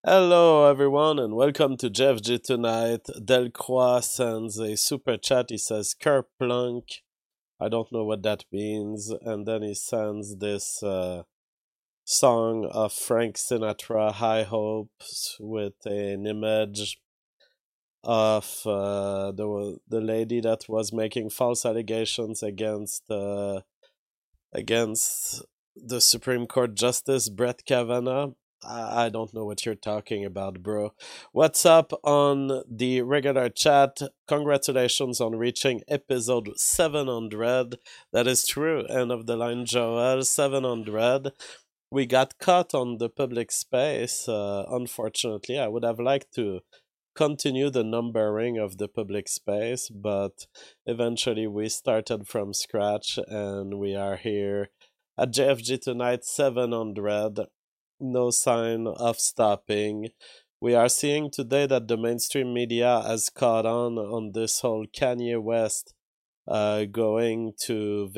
Hello, everyone, and welcome to JFG Tonight. Delcroix sends a super chat. He says Kerplunk. I don't know what that means. And then he sends this song of Frank Sinatra, High Hopes, with an image of the lady that was making false allegations against the Supreme Court Justice Brett Kavanaugh. I don't know what you're talking about, bro. What's up on the regular chat? Congratulations on reaching episode 700. That is true. End of the line, Joel. 700. We got caught on the public space, unfortunately. I would have liked to continue the numbering of the public space, but eventually we started from scratch and we are here at JFG Tonight 700. No sign of stopping. We are seeing today that the mainstream media has caught on this whole Kanye West going to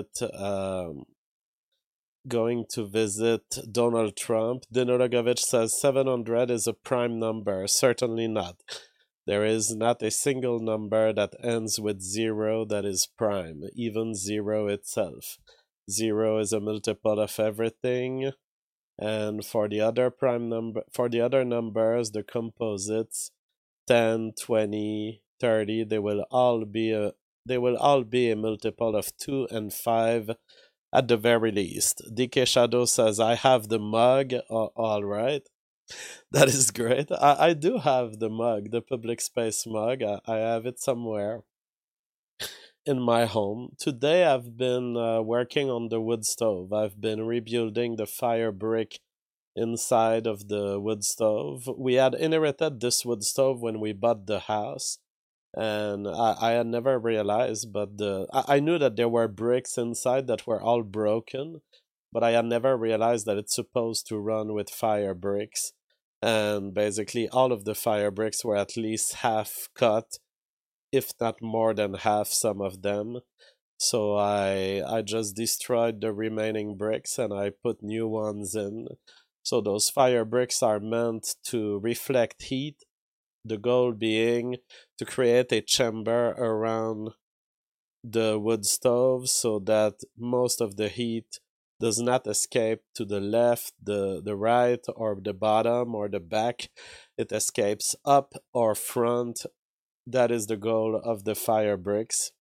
visit Donald Trump. Dino Rogovich says 700 is a prime number. Certainly not. There is not a single number that ends with zero that is prime, even zero itself. Zero is a multiple of everything, and for the other numbers, the composites 10, 20, 30, they will all be a multiple of 2 and 5 at the very least. DK Shadow says, I have the mug. All right. That is great. I do have the mug, the public space mug. I have it somewhere in my home. Today I've been working on the wood stove. I've been rebuilding the fire brick inside of the wood stove. We had inherited this wood stove when we bought the house, and I had never realized, but I knew that there were bricks inside that were all broken, but I had never realized that it's supposed to run with fire bricks. And basically, all of the fire bricks were at least half cut, if not more than half, some of them. So I just destroyed the remaining bricks and I put new ones in. So those fire bricks are meant to reflect heat, the goal being to create a chamber around the wood stove so that most of the heat does not escape to the left, the right, or the bottom, or the back. It escapes up or front. That is the goal of the fire bricks.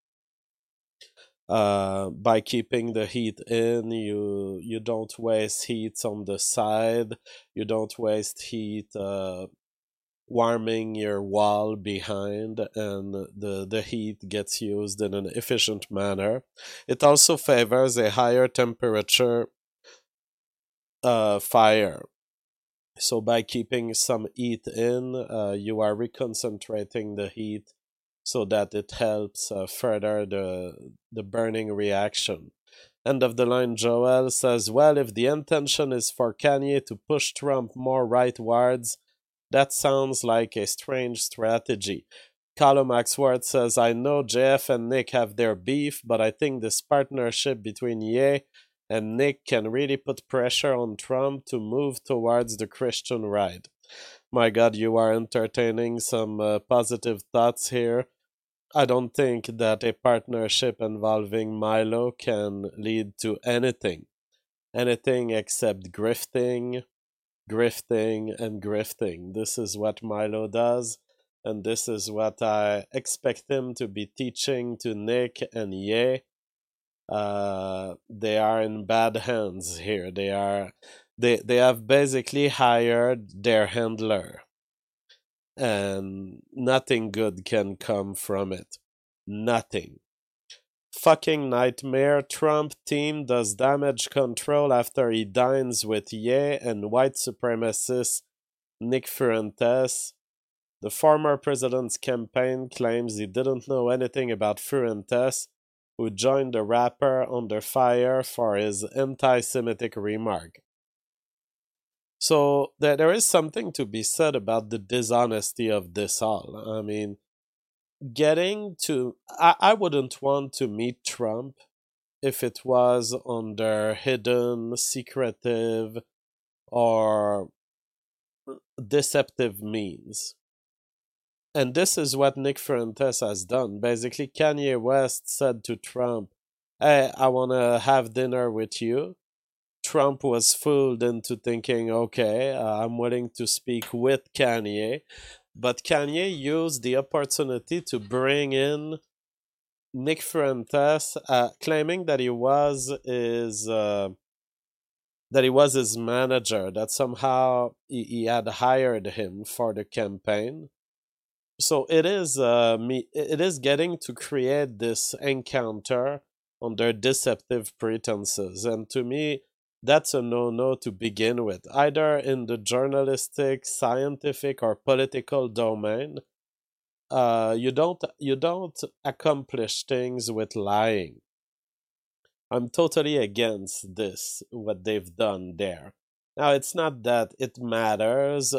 By keeping the heat in, you don't waste heat on the side. You don't waste heat warming your wall behind, and the heat gets used in an efficient manner. It also favors a higher temperature fire. So by keeping some heat in, you are reconcentrating the heat so that it helps further the burning reaction. End of the line, Joel says, well, if the intention is for Kanye to push Trump more rightwards, that sounds like a strange strategy. Callum Axworth says, I know JF and Nick have their beef, but I think this partnership between Ye and Nick can really put pressure on Trump to move towards the Christian right. My God, you are entertaining some positive thoughts here. I don't think that a partnership involving Milo can lead to anything except grifting, grifting, and grifting. This is what Milo does, and this is what I expect him to be teaching to Nick and Ye. They are in bad hands here. They have basically hired their handler, and nothing good can come from it. Nothing. Fucking nightmare. Trump team does damage control after he dines with Ye and white supremacist Nick Fuentes. The former president's campaign claims he didn't know anything about Fuentes, who joined the rapper under fire for his anti-Semitic remark. So there is something to be said about the dishonesty of this all. I mean, I wouldn't want to meet Trump if it was under hidden, secretive, or deceptive means. And this is what Nick Fuentes has done. Basically, Kanye West said to Trump, "Hey, I want to have dinner with you." Trump was fooled into thinking, okay, I'm willing to speak with Kanye. But Kanye used the opportunity to bring in Nick Fuentes, claiming that he was his manager, that somehow he had hired him for the campaign. So it is getting to create this encounter under deceptive pretenses, and to me, that's a no-no to begin with, either in the journalistic, scientific, or political domain. You don't accomplish things with lying. I'm totally against this, what they've done there. Now, it's not that it matters.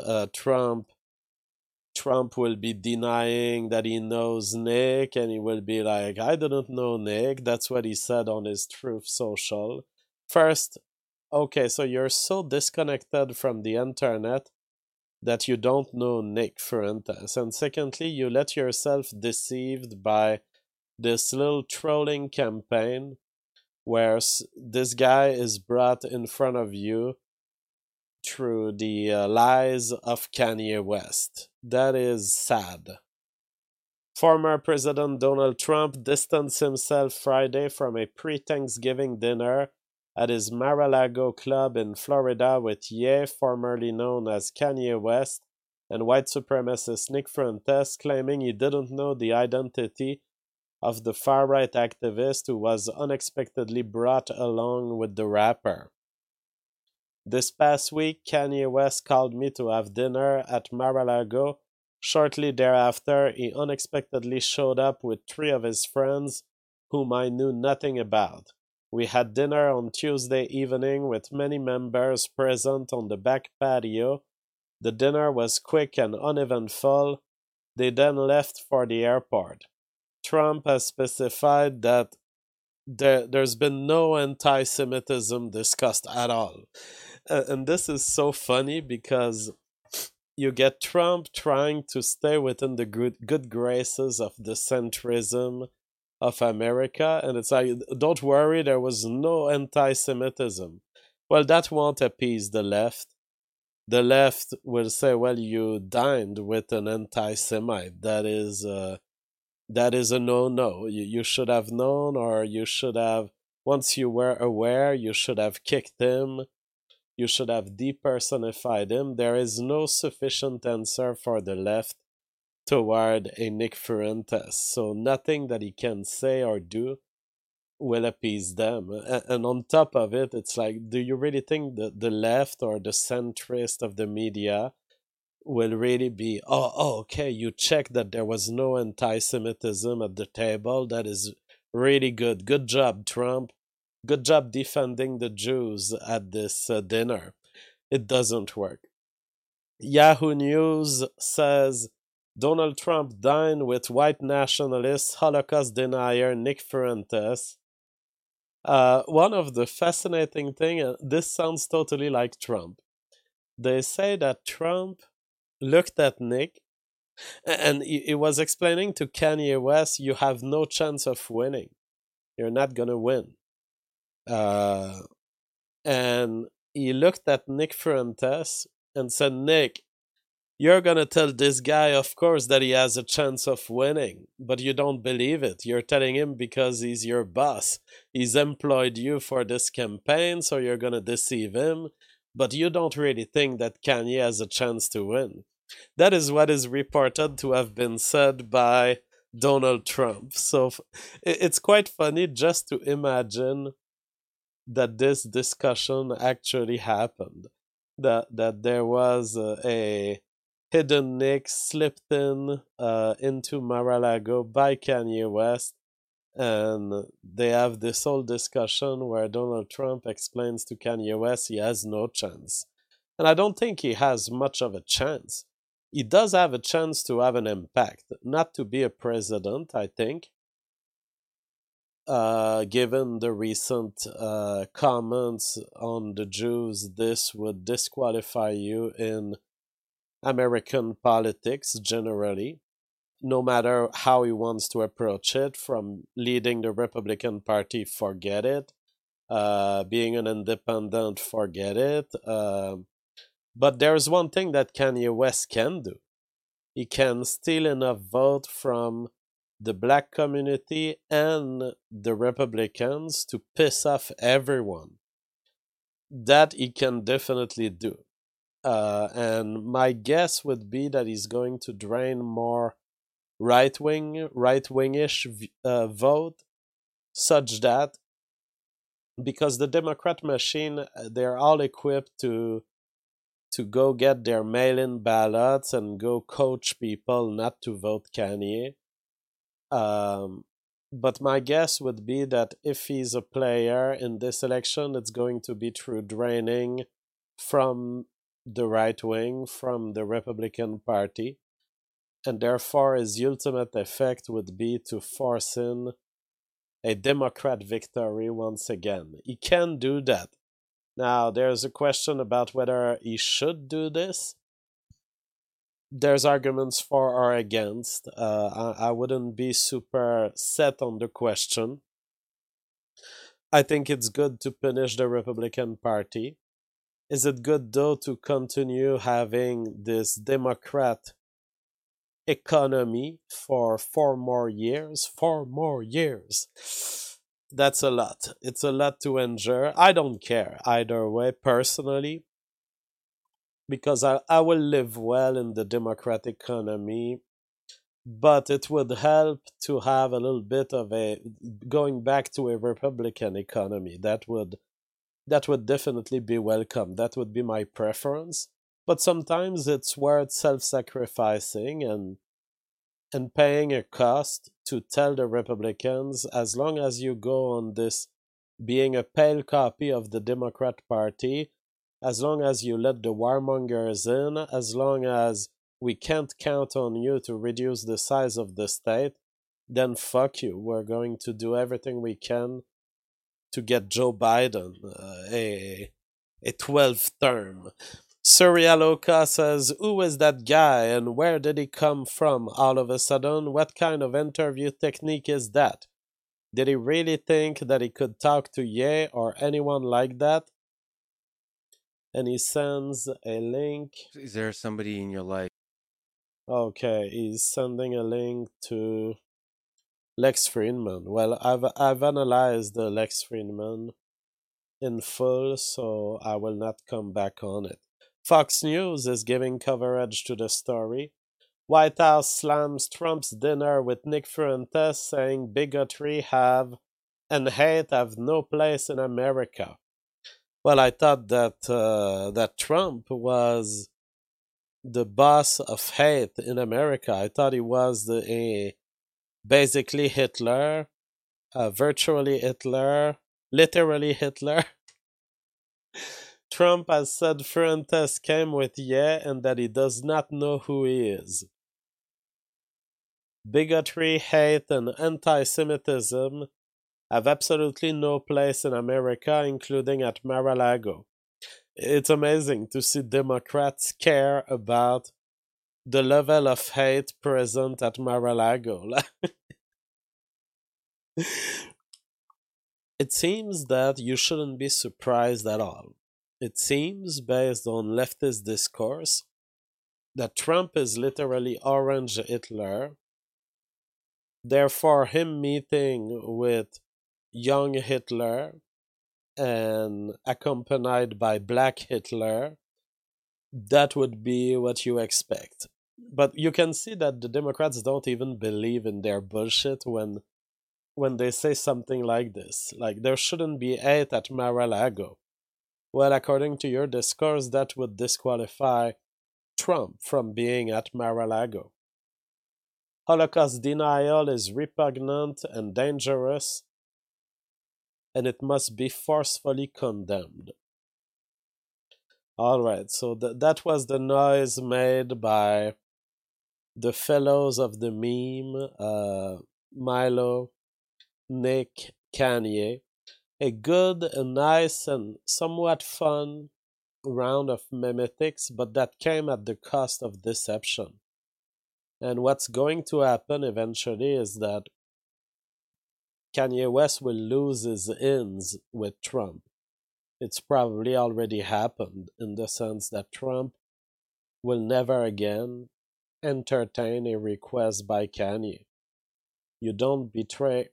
Trump will be denying that he knows Nick, and he will be like, I didn't know Nick. That's what he said on his Truth Social. First, okay, so you're so disconnected from the internet that you don't know Nick Fuentes. And secondly, you let yourself deceived by this little trolling campaign where this guy is brought in front of you through the lies of Kanye West. That is sad. Former President Donald Trump distanced himself Friday from a pre Thanksgiving dinner at his Mar a Lago club in Florida with Ye, formerly known as Kanye West, and white supremacist Nick Fuentes, claiming he didn't know the identity of the far right activist who was unexpectedly brought along with the rapper. This past week, Kanye West called me to have dinner at Mar-a-Lago. Shortly thereafter, he unexpectedly showed up with three of his friends whom I knew nothing about. We had dinner on Tuesday evening with many members present on the back patio. The dinner was quick and uneventful. They then left for the airport. Trump has specified that there's been no anti Semitism discussed at all. And this is so funny because you get Trump trying to stay within the good graces of the centrism of America, and it's like, don't worry, there was no anti Semitism. Well, that won't appease the left. The left will say, well, you dined with an anti Semite. That is a no-no. You should have known, or you should have, once you were aware, you should have kicked him. You should have depersonified him. There is no sufficient answer for the left toward a Nick Fuentes. So nothing that he can say or do will appease them. And on top of it, it's like, do you really think that the left or the centrist of the media will really be, okay, you checked that there was no anti-Semitism at the table. That is really good. Good job, Trump. Good job defending the Jews at this dinner. It doesn't work. Yahoo News says Donald Trump dined with white nationalist Holocaust denier Nick Fuentes. One of the fascinating things, this sounds totally like Trump. They say that Trump looked at Nick and he was explaining to Kanye West, you have no chance of winning. You're not going to win. Uh, and he looked at Nick Fuentes and said, Nick, you're going to tell this guy, of course, that he has a chance of winning, but you don't believe it. You're telling him because he's your boss. He's employed you for this campaign, so you're going to deceive him, but you don't really think that Kanye has a chance to win. That is what is reported to have been said by Donald Trump. So it's quite funny just to imagine that this discussion actually happened. That there was a hidden Nick slipped into Mar-a-Lago by Kanye West, and they have this whole discussion where Donald Trump explains to Kanye West he has no chance. And I don't think he has much of a chance. He does have a chance to have an impact, not to be a president, I think. Given the recent comments on the Jews, this would disqualify you in American politics generally, no matter how he wants to approach it, from leading the Republican Party, forget it. Being an independent, forget it. But there's one thing that Kanye West can do. He can steal enough vote from the black community and the Republicans to piss off everyone. That he can definitely do. And my guess would be that he's going to drain more right wingish vote, such that because the Democrat machine, they're all equipped to go get their mail-in ballots and go coach people not to vote Kanye. But my guess would be that if he's a player in this election, it's going to be through draining from the right wing, from the Republican Party, and therefore his ultimate effect would be to force in a Democrat victory once again. He can do that. Now, there's a question about whether he should do this. There's arguments for or against. I wouldn't be super set on the question. I think it's good to punish the Republican Party. Is it good, though, to continue having this Democrat economy for 4 more years? 4 more years. That's a lot. It's a lot to endure. I don't care either way, personally, because I will live well in the Democrat economy, but it would help to have a little bit of a going back to a Republican economy. That would definitely be welcome. That would be my preference. But sometimes it's worth self-sacrificing and paying a cost to tell the Republicans, as long as you go on this being a pale copy of the Democrat Party, as long as you let the warmongers in, as long as we can't count on you to reduce the size of the state, then fuck you. We're going to do everything we can to get Joe Biden a 12th term. Surialoka says, who is that guy and where did he come from all of a sudden? What kind of interview technique is that? Did he really think that he could talk to Ye or anyone like that? And he sends a link. Is there somebody in your life? Okay, he's sending a link to Lex Friedman. Well, I've analyzed the Lex Friedman in full, so I will not come back on it. Fox News is giving coverage to the story. White House slams Trump's dinner with Nick Fuentes, saying bigotry and hate have no place in America. Well, I thought that Trump was the boss of hate in America. I thought he was basically Hitler, virtually Hitler, literally Hitler. Trump has said Fuentes came with Ye and that he does not know who he is. Bigotry, hate, and anti-Semitism have absolutely no place in America, including at Mar-a-Lago. It's amazing to see Democrats care about the level of hate present at Mar-a-Lago. It seems that you shouldn't be surprised at all. It seems, based on leftist discourse, that Trump is literally Orange Hitler. Therefore, him meeting with young Hitler and accompanied by Black Hitler, that would be what you expect. But you can see that the Democrats don't even believe in their bullshit when they say something like this. Like, there shouldn't be hate at Mar-a-Lago. Well, according to your discourse, that would disqualify Trump from being at Mar-a-Lago. Holocaust denial is repugnant and dangerous, and it must be forcefully condemned. Alright, so that was the noise made by the fellows of the meme, Milo, Nick, Kanye. A good, a nice, and somewhat fun round of memetics, but that came at the cost of deception. And what's going to happen eventually is that Kanye West will lose his ins with Trump. It's probably already happened in the sense that Trump will never again entertain a request by Kanye. You don't betray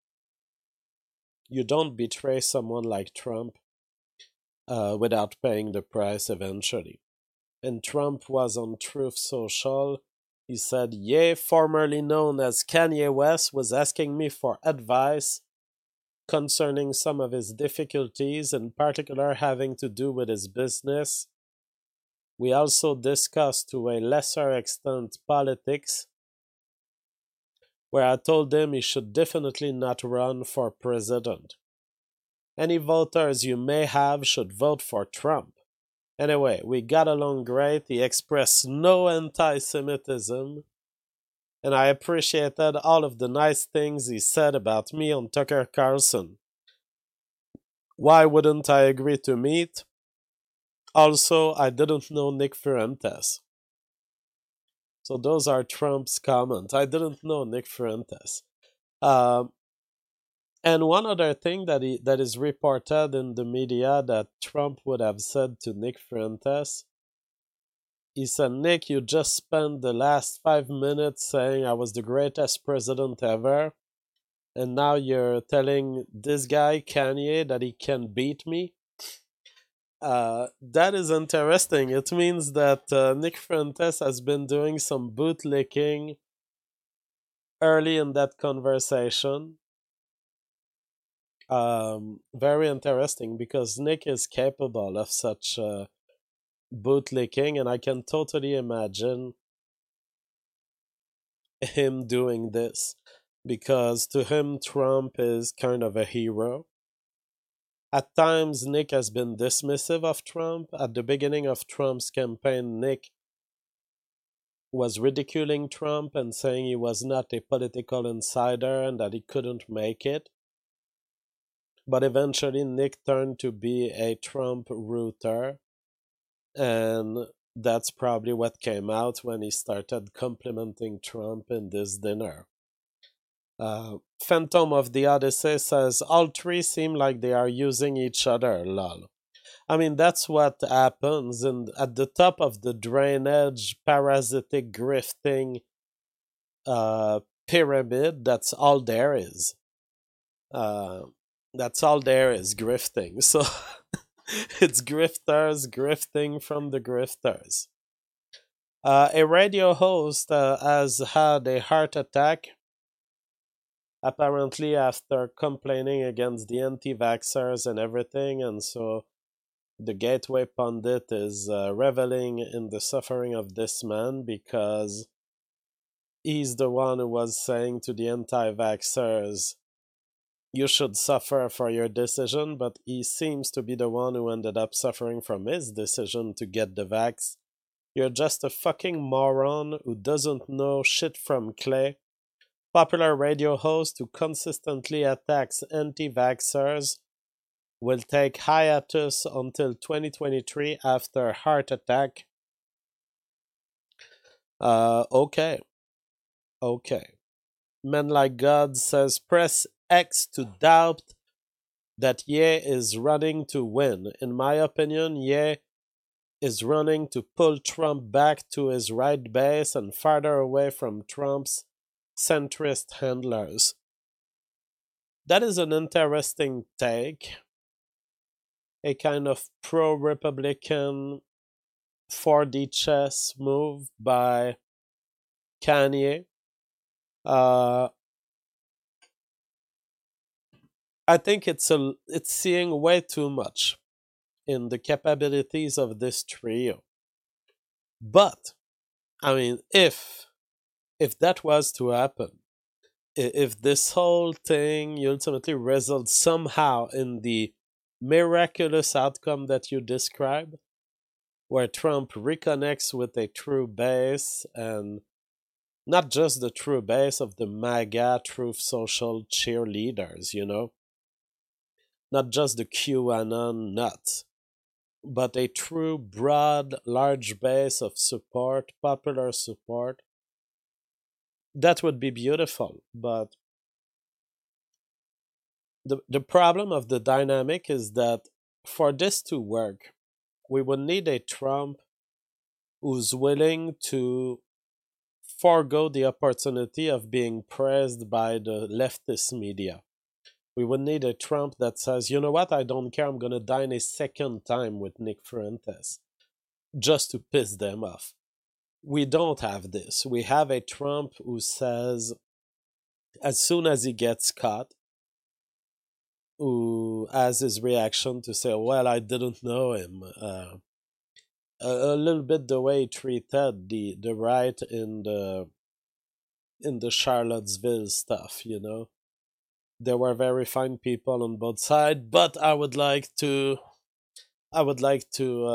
someone like Trump without paying the price eventually. And Trump was on Truth Social. He said, Ye, formerly known as Kanye West, was asking me for advice concerning some of his difficulties, in particular having to do with his business. We also discussed to a lesser extent politics, where I told him he should definitely not run for president. Any voters you may have should vote for Trump. Anyway, we got along great. He expressed no anti-Semitism, and I appreciated all of the nice things he said about me on Tucker Carlson. Why wouldn't I agree to meet? Also, I didn't know Nick Fuentes. So those are Trump's comments. I didn't know Nick Fuentes. And one other thing that is reported in the media that Trump would have said to Nick Fuentes, he said, Nick, you just spent the last 5 minutes saying I was the greatest president ever, and now you're telling this guy, Kanye, that he can beat me? That is interesting. It means that Nick Fuentes has been doing some bootlicking early in that conversation. Very interesting because Nick is capable of such bootlicking, and I can totally imagine him doing this because to him, Trump is kind of a hero. At times, Nick has been dismissive of Trump. At the beginning of Trump's campaign, Nick was ridiculing Trump and saying he was not a political insider and that he couldn't make it. But eventually, Nick turned to be a Trump rooter, and that's probably what came out when he started complimenting Trump in this dinner. Phantom of the Odyssey says, all three seem like they are using each other, lol. I mean, that's what happens at the top of the drainage, parasitic grifting pyramid. That's all there is. That's all there is, grifting. So it's grifters grifting from the grifters. A radio host has had a heart attack, apparently after complaining against the anti-vaxxers and everything, and so the Gateway Pundit is reveling in the suffering of this man because he's the one who was saying to the anti-vaxxers, you should suffer for your decision, but he seems to be the one who ended up suffering from his decision to get the vax. You're just a fucking moron who doesn't know shit from clay. Popular radio host who consistently attacks anti-vaxxers will take hiatus until 2023 after heart attack. Okay. Men Like God says, press X to doubt that Ye is running to win. In my opinion, Ye is running to pull Trump back to his right base and farther away from Trump's centrist handlers. That is an interesting take. A kind of pro-Republican 4D chess move by Kanye. I think it's seeing way too much in the capabilities of this trio. But I mean, if that was to happen, if this whole thing ultimately results somehow in the miraculous outcome that you describe, where Trump reconnects with a true base, and not just the true base of the MAGA Truth Social cheerleaders, not just the QAnon nuts, but a true, broad, large base of support, popular support, that would be beautiful. But the problem of the dynamic is that for this to work, we would need a Trump who's willing to forego the opportunity of being praised by the leftist media. We would need a Trump that says, you know what, I don't care, I'm going to dine a second time with Nick Fuentes just to piss them off. We don't have this. We have a Trump who says, as soon as he gets caught, who has his reaction to say, well, I didn't know him. A little bit the way he treated the right in the Charlottesville stuff, you know. There were very fine people on both sides, but I would like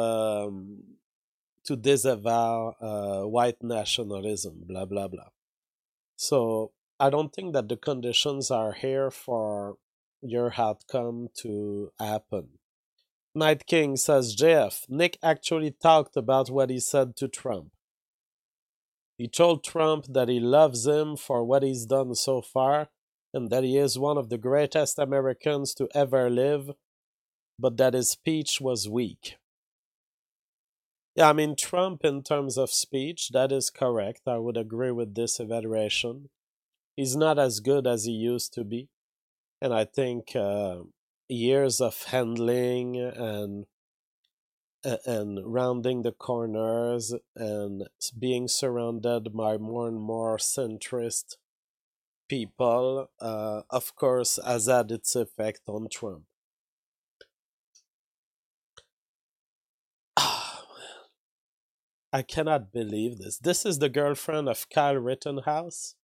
to disavow white nationalism, blah blah blah. So I don't think that the conditions are here for your outcome to happen. Night King says, JF, Nick actually talked about what he said to Trump. He told Trump that he loves him for what he's done so far and that he is one of the greatest Americans to ever live, but that his speech was weak. Yeah, I mean, Trump, in terms of speech, that is correct. I would agree with this evaluation. He's not as good as he used to be. And I think years of handling and rounding the corners and being surrounded by more and more centrist people, of course, has had its effect on Trump. I cannot believe this. This is the girlfriend of Kyle Rittenhouse?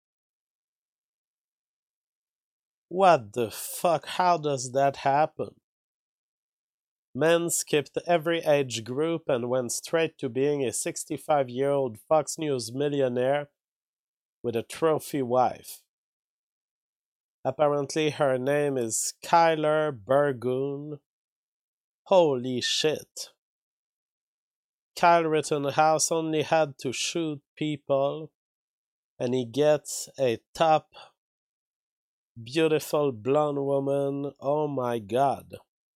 What the fuck? How does that happen? Man skipped every age group and went straight to being a 65-year-old Fox News millionaire with a trophy wife. Apparently, her name is Skylar Burgoon. Holy shit. Kyle Rittenhouse only had to shoot people, and he gets a top, beautiful blonde woman. Oh my god.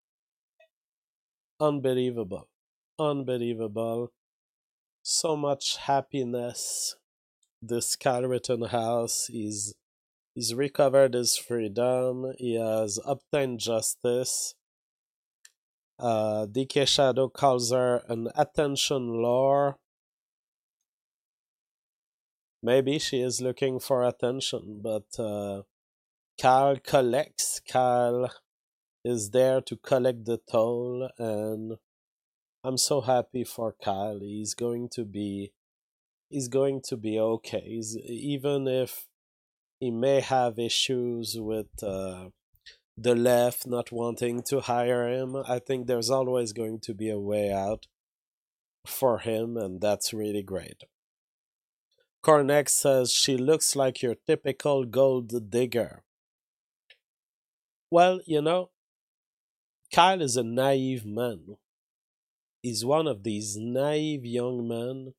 Unbelievable. Unbelievable. So much happiness. This Kyle Rittenhouse is he's recovered his freedom. He has obtained justice. DK Shadow calls her an attention whore. Maybe she is looking for attention, but Kyle collects. Kyle is there to collect the toll, and I'm so happy for Kyle. He's going to be okay. Even if he may have issues with the left not wanting to hire him, I think there's always going to be a way out for him, and that's really great. Cornex says she looks like your typical gold digger. Well, you know, Kyle is a naive man. He's one of these naive young men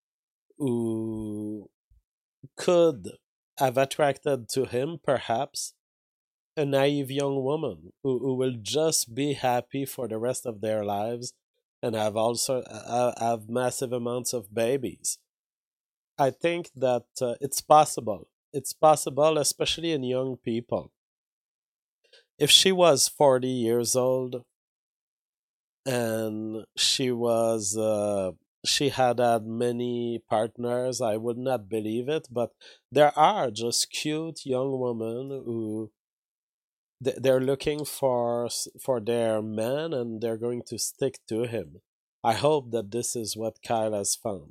who could have attracted to him, perhaps, a naive young woman who will just be happy for the rest of their lives and have massive amounts of babies. I think that it's possible. It's possible, especially in young people. If she was 40 years old and she had many partners, I would not believe it. But there are just cute young women who they're looking for their man and they're going to stick to him. I hope that this is what Kyle has found.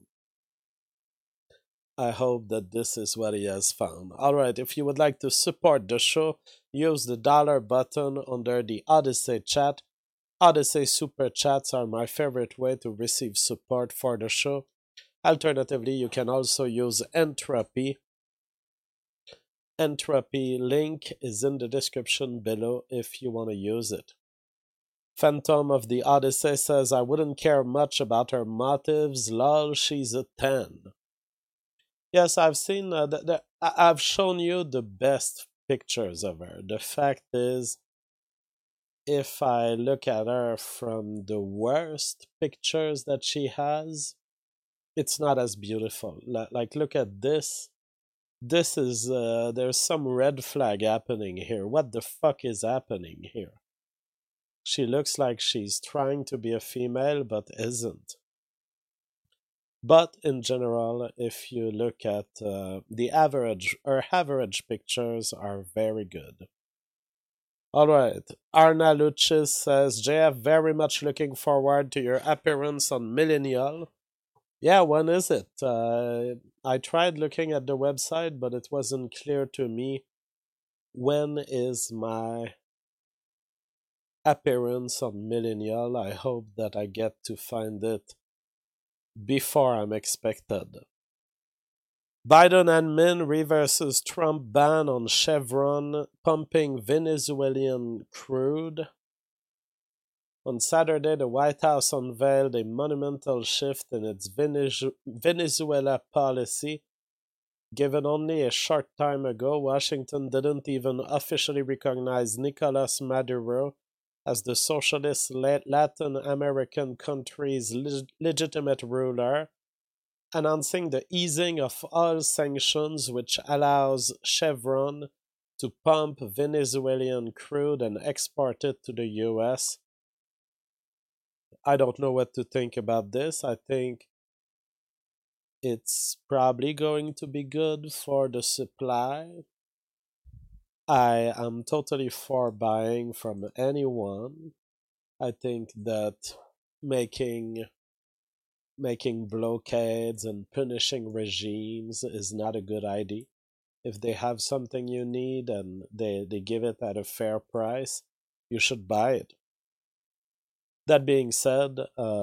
I hope that this is what he has found. Alright, if you would like to support the show, use the dollar button under the Odyssey chat. Odyssey super chats are my favorite way to receive support for the show. Alternatively, you can also use Entropy. Entropy link is in the description below if you want to use it. Phantom of the Odyssey says, I wouldn't care much about her motives. Lol, she's a 10. Yes, I've seen, I've shown you the best pictures of her. The fact is, if I look at her from the worst pictures that she has, it's not as beautiful. Like look at this. This is, there's some red flag happening here. What the fuck is happening here? She looks like she's trying to be a female, but isn't. But in general, if you look at the average, her average pictures are very good. All right. Arna Lucis says, JF, very much looking forward to your appearance on Millennial. Yeah, when is it? I tried looking at the website, but it wasn't clear to me when is my appearance on Millennial. I hope that I get to find it before I'm expected. Biden admin reverses Trump ban on Chevron pumping Venezuelan crude. On Saturday, the White House unveiled a monumental shift in its Venezuela policy. Given only a short time ago, Washington didn't even officially recognize Nicolas Maduro as the socialist Latin American country's legitimate ruler, announcing the easing of all sanctions, which allows Chevron to pump Venezuelan crude and export it to the US. I don't know what to think about this. I think it's probably going to be good for the supply. I am totally for buying from anyone. I think that making blockades and punishing regimes is not a good idea. If they have something you need and they give it at a fair price, you should buy it. That being said,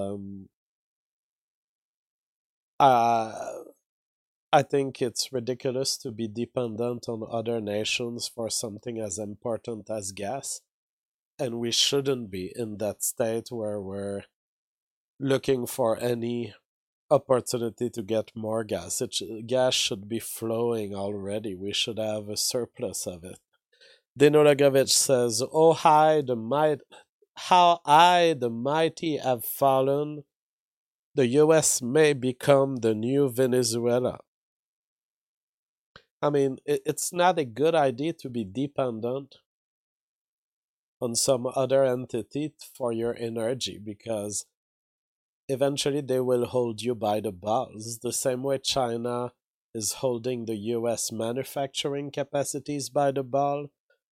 I think it's ridiculous to be dependent on other nations for something as important as gas. And we shouldn't be in that state where we're looking for any opportunity to get more gas. Gas should be flowing already. We should have a surplus of it. Dino Lagovich says, "Oh, how high the mighty have fallen. The U.S. may become the new Venezuela." I mean, it's not a good idea to be dependent on some other entity for your energy, because eventually they will hold you by the balls, the same way China is holding the US manufacturing capacities by the ball.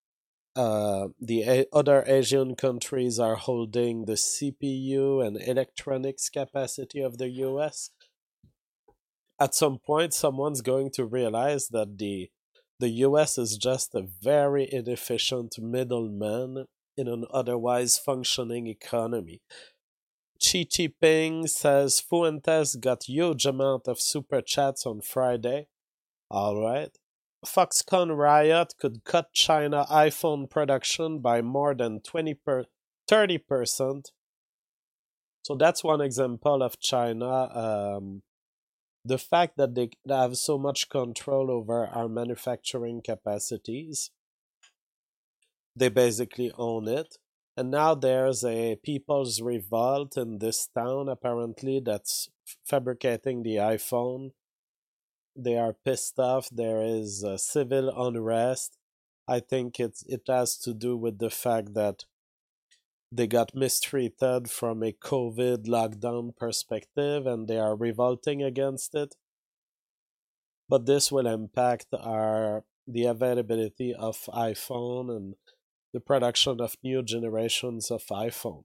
The other Asian countries are holding the CPU and electronics capacity of the US. At some point, someone's going to realize that the US is just a very inefficient middleman in an otherwise functioning economy. Chi Chi Ping says Fuentes got huge amount of super chats on Friday. Alright. Foxconn riot could cut China iPhone production by more than 30%. So that's one example of China. The fact that they have so much control over our manufacturing capacities, they basically own it. And now there's a people's revolt in this town, apparently, that's fabricating the iPhone. They are pissed off. There is civil unrest. I think it has to do with the fact that they got mistreated from a COVID lockdown perspective and they are revolting against it. But this will impact the availability of iPhone and the production of new generations of iPhone.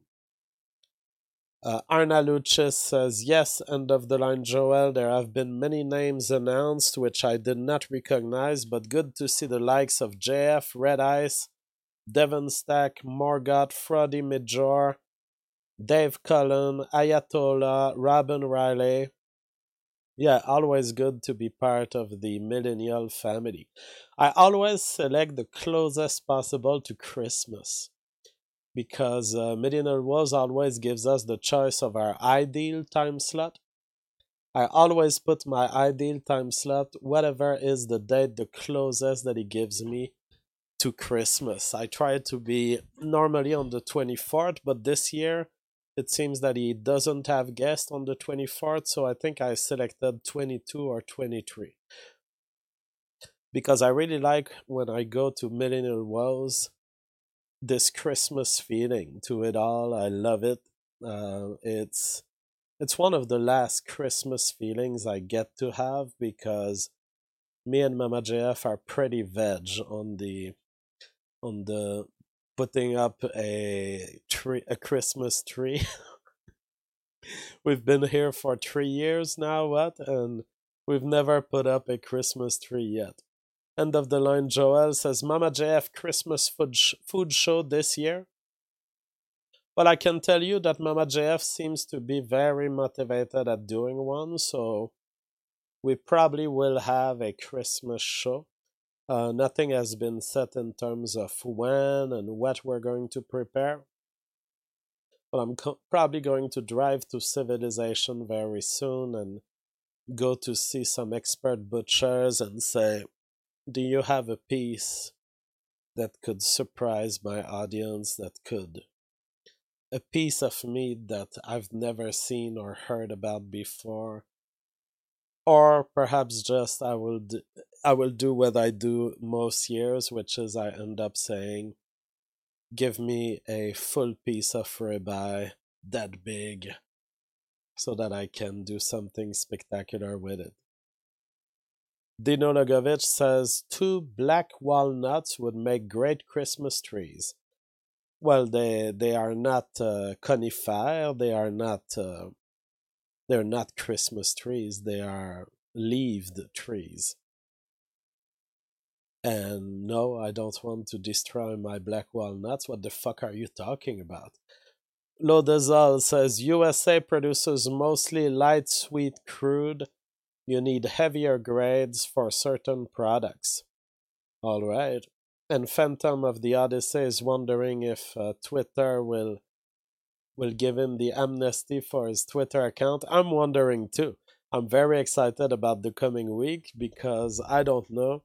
Arna Lucis says, yes, end of the line, Joel. There have been many names announced which I did not recognize, but good to see the likes of JF, Red Ice, Devon Stack, Morgoth, Frody Major, Dave Cullen, Ayatollah, Robin Riley. Yeah, always good to be part of the millennial family. I always select the closest possible to Christmas. because Millennial Woes always gives us the choice of our ideal time slot. I always put my ideal time slot, whatever is the date the closest that he gives me to Christmas. I try to be normally on the 24th, but this year it seems that he doesn't have guests on the 24th, so I think I selected 22 or 23. Because I really like when I go to Millennial Woes, this Christmas feeling to it all. I love it. It's one of the last Christmas feelings I get to have because me and Mama JF are pretty veg on the putting up a Christmas tree. We've been here for 3 years now, and we've never put up a Christmas tree yet. End of the line. Joel says, Mama JF Christmas food show this year. Well, I can tell you that Mama JF seems to be very motivated at doing one, so we probably will have a Christmas show. Nothing has been set in terms of when and what we're going to prepare. But I'm probably going to drive to Civilization very soon and go to see some expert butchers and say, do you have a piece that could surprise my audience, a piece of meat that I've never seen or heard about before? Or perhaps just I will do what I do most years, which is I end up saying, give me a full piece of ribeye that big so that I can do something spectacular with it. Dino Logovich says 2 black walnuts would make great Christmas trees. Well, they are not conifer. They're not Christmas trees. They are leaved trees. And no, I don't want to destroy my black walnuts. What the fuck are you talking about? Lodazal says USA produces mostly light sweet crude. You need heavier grades for certain products. All right. And Phantom of the Odyssey is wondering if Twitter will give him the amnesty for his Twitter account. I'm wondering too. I'm very excited about the coming week because I don't know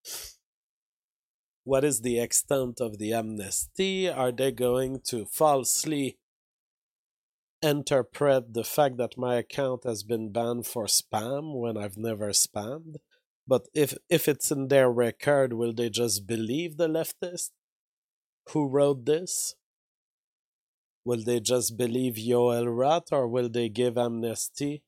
what is the extent of the amnesty. Are they going to falsely interpret the fact that my account has been banned for spam when I've never spammed? But if it's in their record, will they just believe the leftist who wrote this? Will they just believe Yoel Rat, or will they give amnesty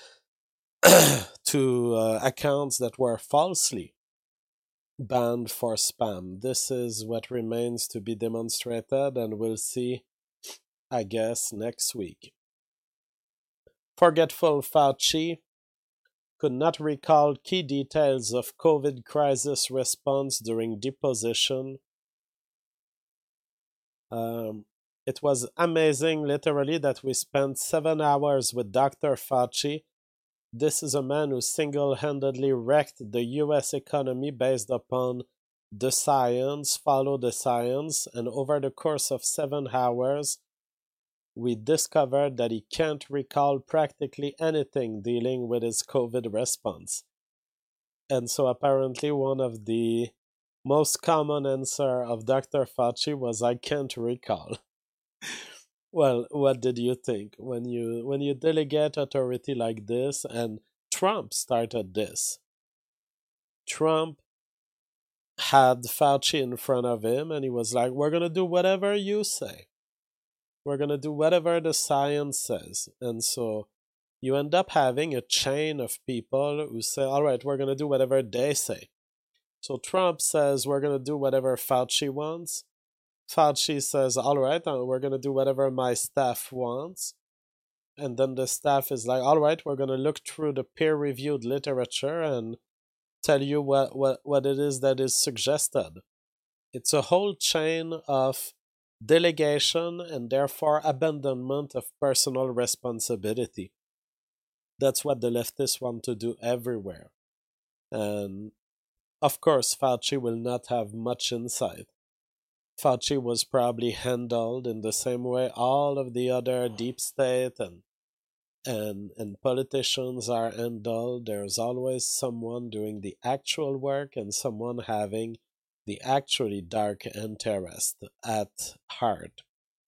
to accounts that were falsely banned for spam? This is what remains to be demonstrated, and we'll see, I guess, next week. Forgetful Fauci could not recall key details of COVID crisis response during deposition. It was amazing, literally, that we spent 7 hours with Dr. Fauci. This is a man who single-handedly wrecked the US economy based upon the science, follow the science, and over the course of 7 hours, we discovered that he can't recall practically anything dealing with his COVID response. And so apparently one of the most common answer of Dr. Fauci was, I can't recall. Well, what did you think when you delegate authority like this? And Trump started this. Trump had Fauci in front of him and he was like, we're going to do whatever you say. We're going to do whatever the science says. And so you end up having a chain of people who say, all right, we're going to do whatever they say. So Trump says, we're going to do whatever Fauci wants. Fauci says, all right, we're going to do whatever my staff wants. And then the staff is like, all right, we're going to look through the peer-reviewed literature and tell you what it is that is suggested. It's a whole chain of delegation and therefore abandonment of personal responsibility. That's what the leftists want to do everywhere. And of course, Fauci will not have much insight. Fauci was probably handled in the same way all of the other deep state and politicians are handled. There's always someone doing the actual work and someone having the actually dark interest at heart.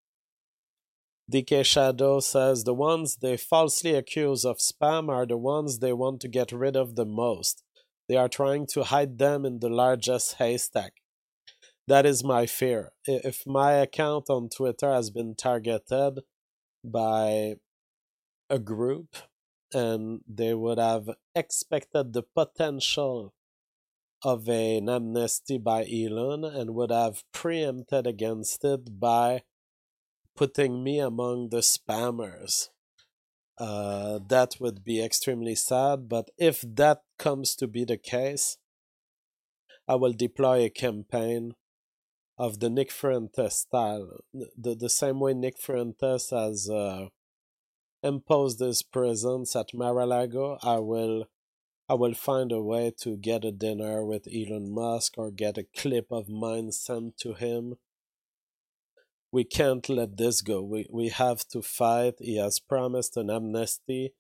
DK Shadow says the ones they falsely accuse of spam are the ones they want to get rid of the most. They are trying to hide them in the largest haystack. That is my fear. If my account on Twitter has been targeted by a group and they would have expected the potential of an amnesty by Elon and would have preempted against it by putting me among the spammers. That would be extremely sad, but if that comes to be the case, I will deploy a campaign of the Nick Fuentes style. The same way Nick Fuentes has imposed his presence at Mar-a-Lago, I will find a way to get a dinner with Elon Musk or get a clip of mine sent to him. We can't let this go. We have to fight. He has promised an amnesty.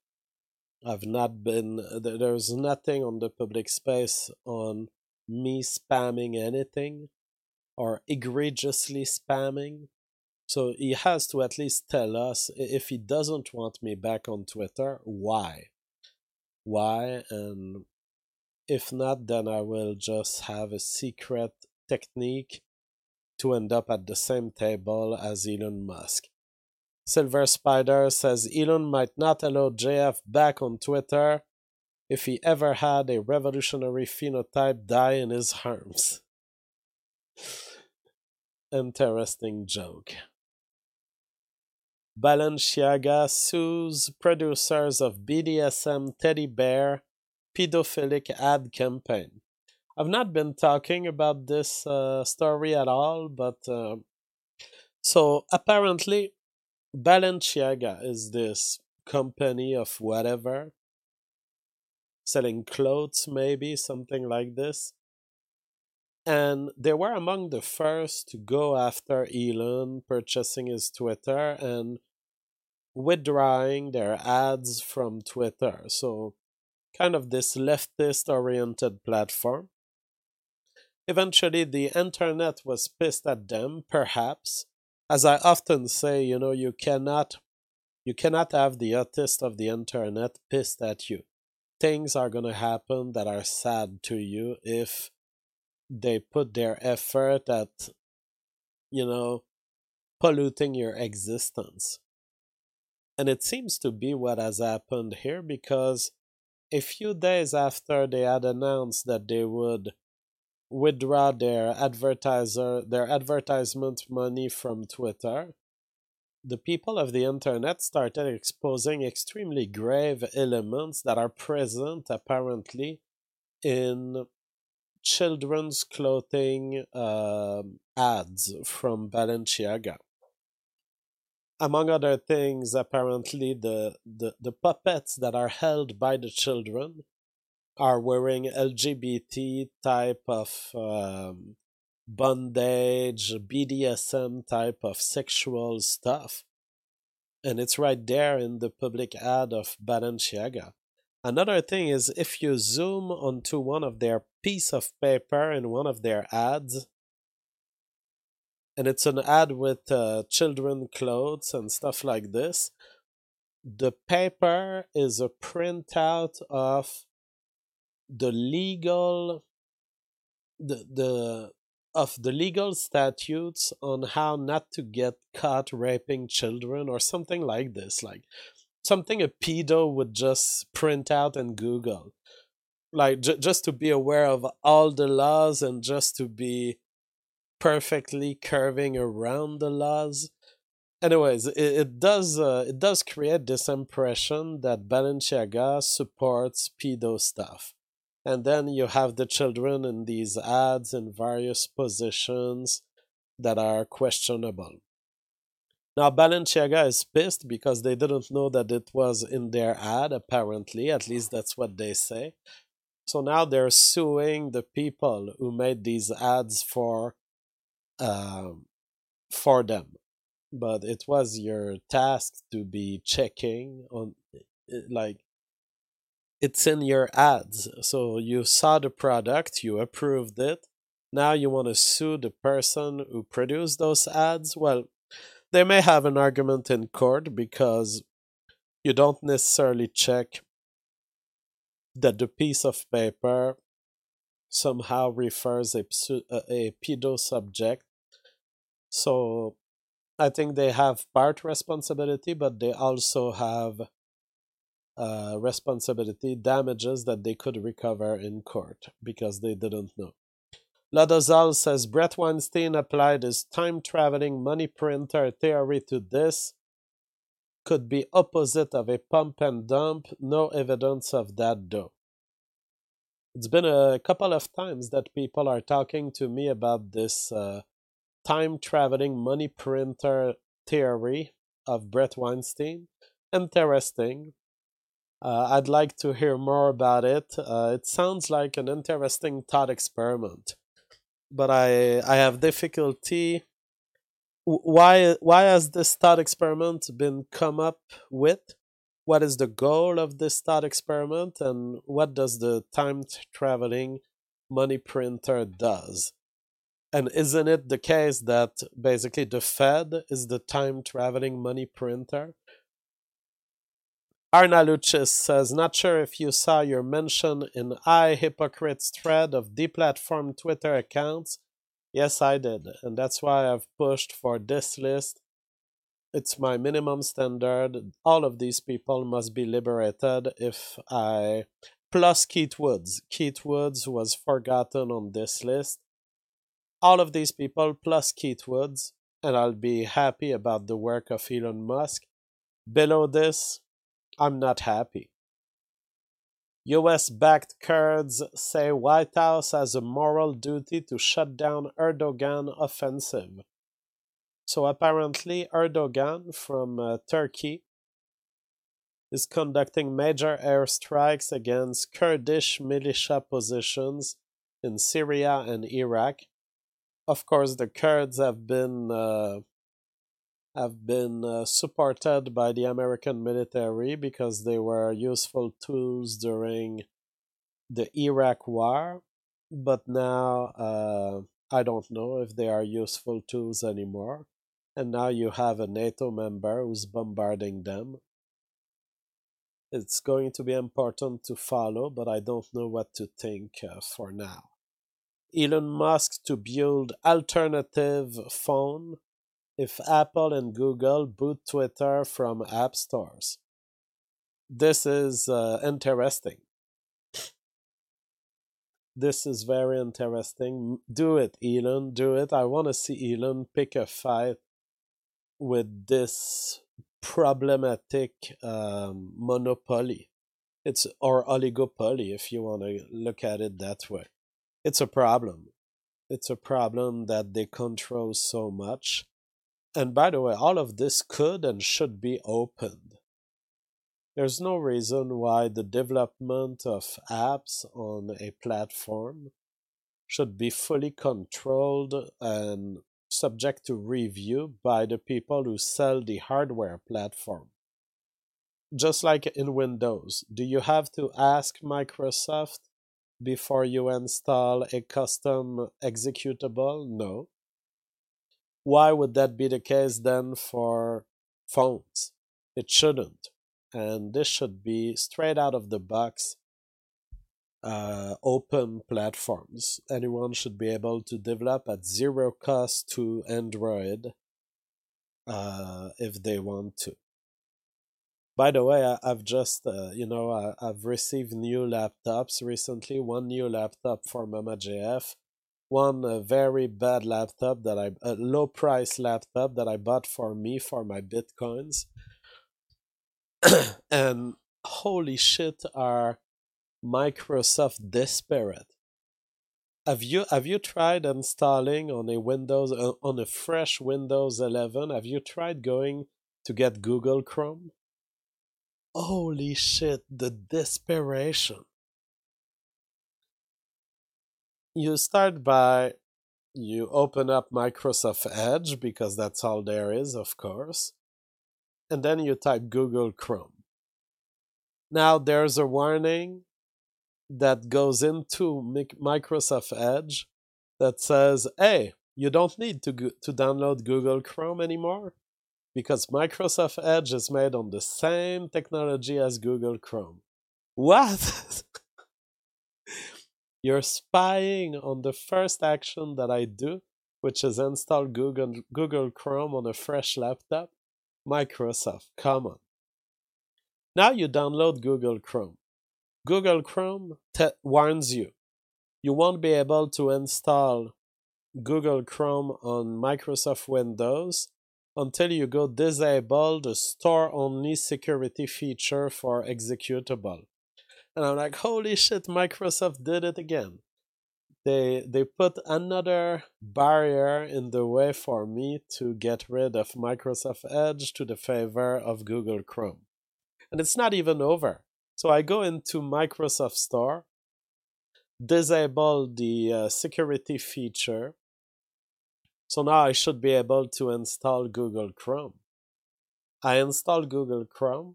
There's nothing on the public space on me spamming anything or egregiously spamming. So he has to at least tell us if he doesn't want me back on Twitter, why. Why, and if not, then I will just have a secret technique to end up at the same table as Elon Musk. Silver Spider says Elon might not allow JF back on Twitter if he ever had a revolutionary phenotype die in his arms. Interesting joke. Balenciaga sues producers of BDSM teddy bear pedophilic ad campaign. I've not been talking about this story at all, but so apparently Balenciaga is this company of whatever, selling clothes maybe, something like this. And they were among the first to go after Elon, purchasing his Twitter and withdrawing their ads from Twitter. So kind of this leftist-oriented platform. Eventually, the internet was pissed at them, perhaps. As I often say, you cannot have the autist of the internet pissed at you. Things are going to happen that are sad to you if they put their effort at, polluting your existence. And it seems to be what has happened here, because a few days after they had announced that they would withdraw their advertisement money from Twitter, the people of the internet started exposing extremely grave elements that are present apparently in children's clothing ads from Balenciaga. Among other things, apparently the puppets that are held by the children are wearing LGBT type of bondage, BDSM type of sexual stuff. And it's right there in the public ad of Balenciaga. Another thing is, if you zoom onto one of their piece of paper in one of their ads, and it's an ad with children clothes and stuff like this, the paper is a printout of the legal of the legal statutes on how not to get caught raping children or something like this, like something a pedo would just print out and Google, like just to be aware of all the laws and just to be perfectly curving around the laws. Anyways, it does create this impression that Balenciaga supports pedo stuff. And then you have the children in these ads in various positions that are questionable. Now, Balenciaga is pissed because they didn't know that it was in their ad, apparently. At least that's what they say. So now they're suing the people who made these ads for um, for them, but it was your task to be checking on, like, it's in your ads. So you saw the product, you approved it. Now you want to sue the person who produced those ads. Well, they may have an argument in court because you don't necessarily check that the piece of paper somehow refers a pedo subject. So I think they have part responsibility, but they also have responsibility damages that they could recover in court because they didn't know. Ladozal says Brett Weinstein applied his time traveling money printer theory to this. Could be opposite of a pump and dump. No evidence of that though. It's been a couple of times that people are talking to me about this time traveling money printer theory of Brett Weinstein. Interesting. I'd like to hear more about it. It sounds like an interesting thought experiment, but I have difficulty. Why has this thought experiment been come up with? What is the goal of this thought experiment, and what does the time traveling money printer does? And isn't it the case that basically the Fed is the time traveling money printer? Arna Lucis says, not sure if you saw your mention in iHypocrite's thread of deplatformed Twitter accounts. Yes, I did, and that's why I've pushed for this list. It's my minimum standard. All of these people must be liberated if I... Plus Keith Woods. Keith Woods was forgotten on this list. All of these people plus Keith Woods, and I'll be happy about the work of Elon Musk. Below this, I'm not happy. US-backed Kurds say White House has a moral duty to shut down Erdogan offensive. So apparently Erdogan from Turkey is conducting major airstrikes against Kurdish militia positions in Syria and Iraq. Of course, the Kurds have been supported by the American military because they were useful tools during the Iraq War, but now I don't know if they are useful tools anymore. And now you have a NATO member who's bombarding them. It's going to be important to follow, but I don't know what to think for now. Elon Musk to build alternative phone if Apple and Google boot Twitter from app stores. This is interesting. This is very interesting. Do it, Elon. Do it. I want to see Elon pick a fight with this problematic monopoly. It's or oligopoly, if you want to look at it that way. It's a problem. It's a problem that they control so much. And by the way, all of this could and should be opened. There's no reason why the development of apps on a platform should be fully controlled and subject to review by the people who sell the hardware platform. Just like in Windows, do you have to ask Microsoft before you install a custom executable? No. Why would that be the case then for phones? It shouldn't. And this should be straight out of the box open platforms. Anyone should be able to develop at zero cost to Android if they want to. By the way, I've just, I've received new laptops recently. One new laptop for Mama JF. One very bad laptop a low price laptop that I bought for me for my Bitcoins. And holy shit, are Microsoft desperate. Have you tried installing on a fresh Windows 11? Have you tried going to get Google Chrome? Holy shit, the desperation. You start by You open up Microsoft Edge because that's all there is, of course, and then you type Google Chrome. Now there's a warning that goes into Microsoft Edge that says, hey, you don't need to download Google Chrome anymore because Microsoft Edge is made on the same technology as Google Chrome. What? You're spying on the first action that I do, which is install Google Chrome on a fresh laptop? Microsoft, come on. Now you download Google Chrome. Google Chrome warns you. You won't be able to install Google Chrome on Microsoft Windows until you go disable the store-only security feature for executable. And I'm like, holy shit, Microsoft did it again. They put another barrier in the way for me to get rid of Microsoft Edge to the favor of Google Chrome. And it's not even over. So I go into Microsoft Store, disable the security feature. So now I should be able to install Google Chrome. I install Google Chrome,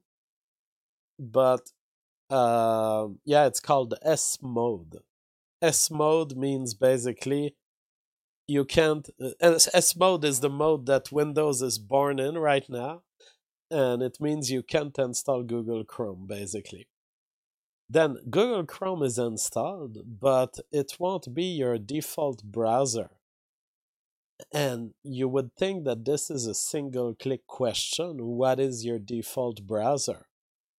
but it's called S mode. S mode means basically you can't. S mode is the mode that Windows is born in right now, and it means you can't install Google Chrome basically. Then Google Chrome is installed, but it won't be your default browser. And you would think that this is a single click question. What is your default browser?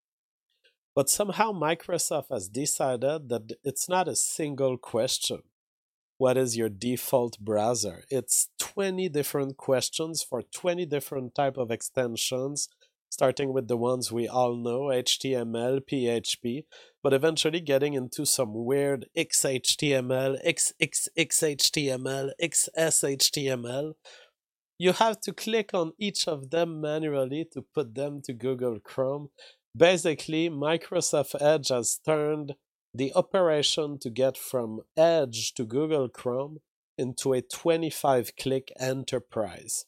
But somehow Microsoft has decided that it's not a single question. What is your default browser? It's 20 different questions for 20 different type of extensions, starting with the ones we all know, HTML, PHP, but eventually getting into some weird XHTML, XXXHTML, XSHTML. You have to click on each of them manually to put them to Google Chrome. Basically, Microsoft Edge has turned the operation to get from Edge to Google Chrome into a 25-click enterprise.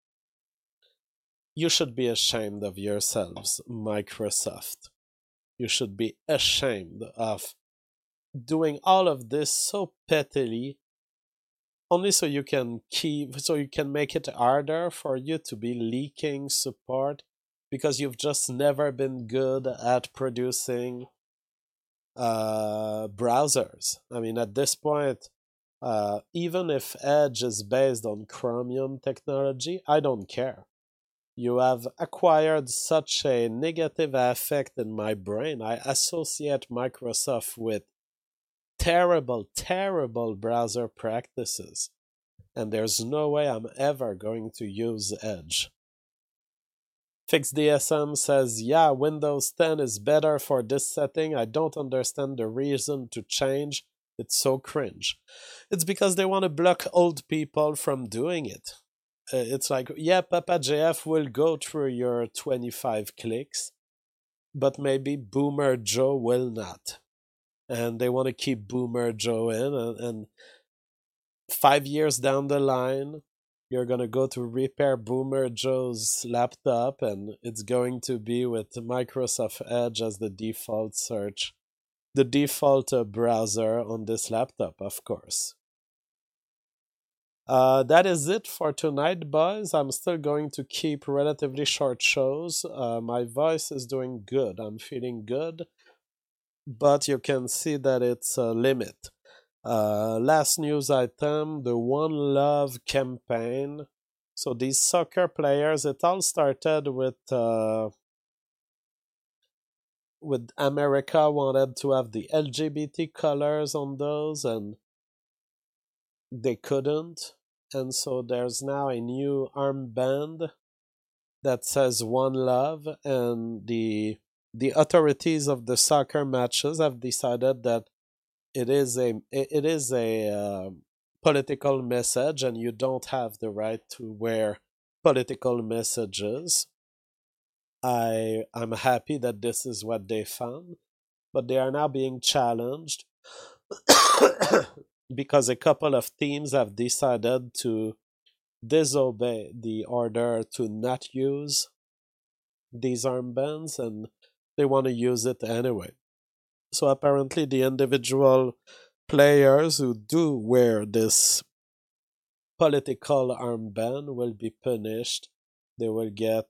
You should be ashamed of yourselves, Microsoft. You should be ashamed of doing all of this so pettily, only so you can make it harder for you to be leaking support because you've just never been good at producing browsers. I mean, at this point, even if Edge is based on Chromium technology, I don't care. You have acquired such a negative affect in my brain. I associate Microsoft with terrible, terrible browser practices. And there's no way I'm ever going to use Edge. FixDSM says, yeah, Windows 10 is better for this setting. I don't understand the reason to change. It's so cringe. It's because they want to block old people from doing it. It's like, yeah, Papa JF will go through your 25 clicks, but maybe Boomer Joe will not. And they want to keep Boomer Joe in, and 5 years down the line, you're going to go to repair Boomer Joe's laptop, and it's going to be with Microsoft Edge as the default search, the default browser on this laptop, of course. That is it for tonight, boys. I'm still going to keep relatively short shows. My voice is doing good. I'm feeling good, but you can see that it's a limit. Last news item, the One Love campaign. So these soccer players, it all started with America wanted to have the LGBT colors on those, and they couldn't. And so there's now a new armband that says One Love, and the authorities of the soccer matches have decided that it is a political message, and you don't have the right to wear political messages. I'm happy that this is what they found, but they are now being challenged. because a couple of teams have decided to disobey the order to not use these armbands, and they want to use it anyway. So apparently, the individual players who do wear this political armband will be punished. They will get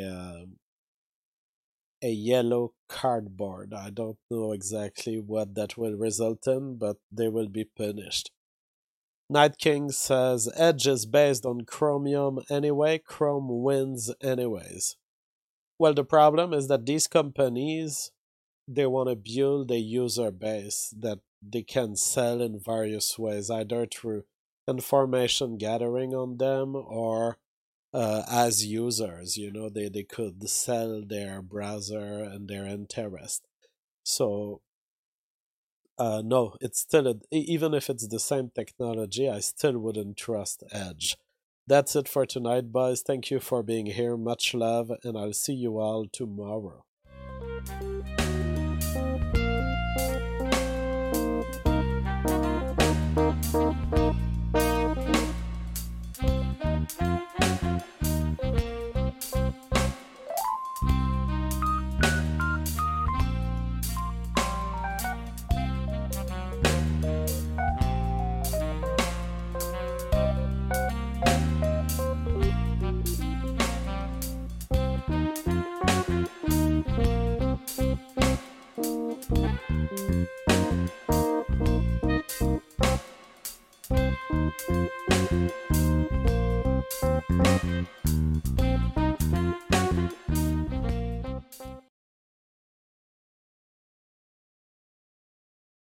a yellow cardboard. I don't know exactly what that will result in, but they will be punished. Night King says Edge is based on Chromium anyway. Chrome wins anyways. Well, the problem is that these companies, they want to build a user base that they can sell in various ways, either through information gathering on them or as users. They could sell their browser and their interest. So no, it's still even if it's the same technology, I still wouldn't trust Edge. That's it for tonight, boys. Thank you for being here. Much love, and I'll see you all tomorrow.